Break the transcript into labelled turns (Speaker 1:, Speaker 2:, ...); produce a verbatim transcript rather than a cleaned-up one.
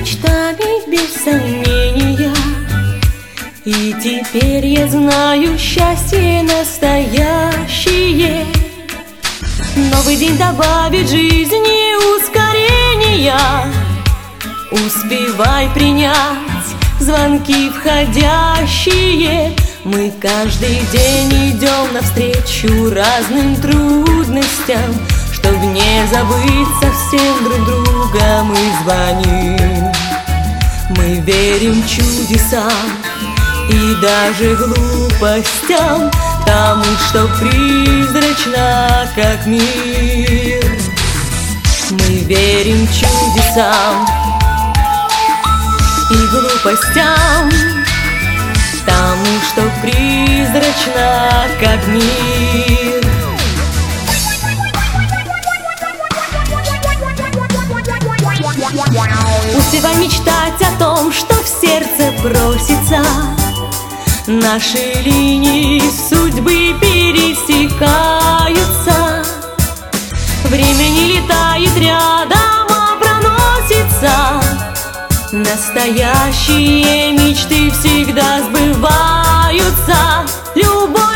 Speaker 1: мечтами без сомнения. И теперь я знаю счастье настоящее. Новый день добавит жизни ускорения. Успевай принять звонки входящие. Мы каждый день идем навстречу разным трудностям. Чтоб не забыть совсем друг друга, мы звоним. Мы верим чудесам и даже глупостям, тому, что призрачно, как мир. Мы верим чудесам и глупостям, тому, что призрачно, как мир. Успевай мечтать о том, что в сердце просится. Наши линии судьбы пересекаются. Время не летает рядом, а проносится. Настоящие мечты всегда сбываются. Любовь